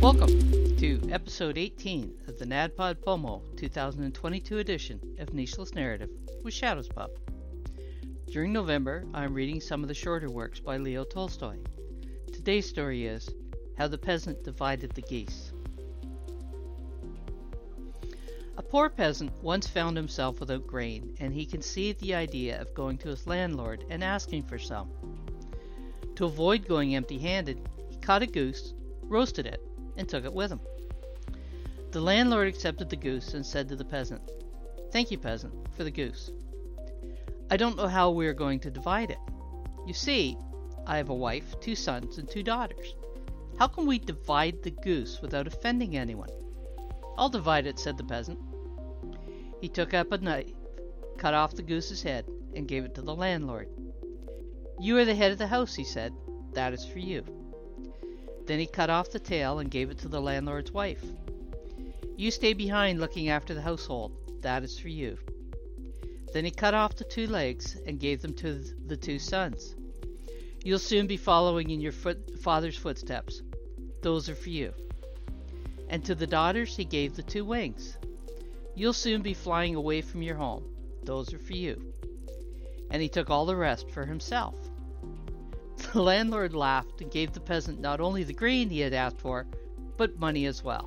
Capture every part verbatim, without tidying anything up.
Welcome to episode eighteen of the NADPOD Pomo twenty twenty-two edition of Nicheless Narrative with Shadows Pup. During November, I am reading some of the shorter works by Leo Tolstoy. Today's story is How the Peasant Divided the Geese. A poor peasant once found himself without grain, and he conceived the idea of going to his landlord and asking for some. To avoid going empty-handed, he caught a goose, roasted it, and took it with him. The landlord accepted the goose and said to the peasant, "Thank you, peasant, for the goose. I don't know how we are going to divide it. You see, I have a wife, two sons, and two daughters. How can we divide the goose without offending anyone?" "I'll divide it," said the peasant. He took up a knife, cut off the goose's head, and gave it to the landlord. "You are the head of the house," he said. "That is for you." Then he cut off the tail and gave it to the landlord's wife. "You stay behind looking after the household. That is for you." Then he cut off the two legs and gave them to the two sons. "You'll soon be following in your foot, father's footsteps. Those are for you." And to the daughters he gave the two wings. "You'll soon be flying away from your home. Those are for you." And he took all the rest for himself. The landlord laughed and gave the peasant not only the grain he had asked for, but money as well.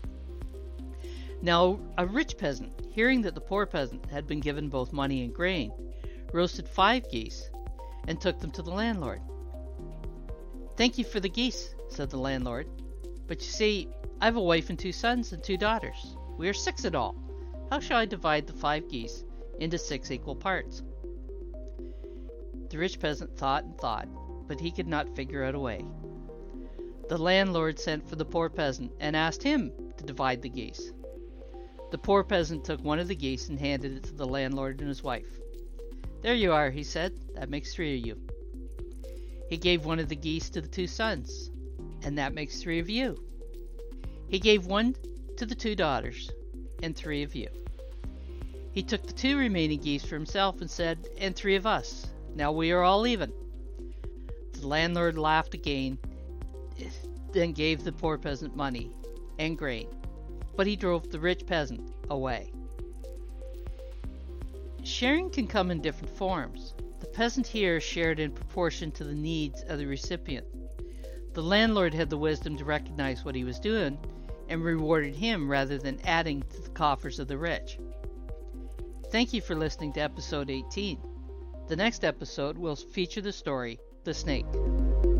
Now a rich peasant, hearing that the poor peasant had been given both money and grain, roasted five geese and took them to the landlord. "Thank you for the geese," said the landlord, "but you see, I have a wife and two sons and two daughters. We are six in all. How shall I divide the five geese into six equal parts?" The rich peasant thought and thought, but he could not figure out a way. The landlord sent for the poor peasant and asked him to divide the geese. The poor peasant took one of the geese and handed it to the landlord and his wife. "There you are," he said. "That makes three of you." He gave one of the geese to the two sons, and that makes three of you. He gave one to the two daughters, and three of you. He took the two remaining geese for himself and said, "And three of us. Now we are all even." The landlord laughed again, then gave the poor peasant money and grain, but he drove the rich peasant away. Sharing can come in different forms. The peasant here shared in proportion to the needs of the recipient. The landlord had the wisdom to recognize what he was doing and rewarded him rather than adding to the coffers of the rich. Thank you for listening to episode eighteen. The next episode will feature the story The Snake.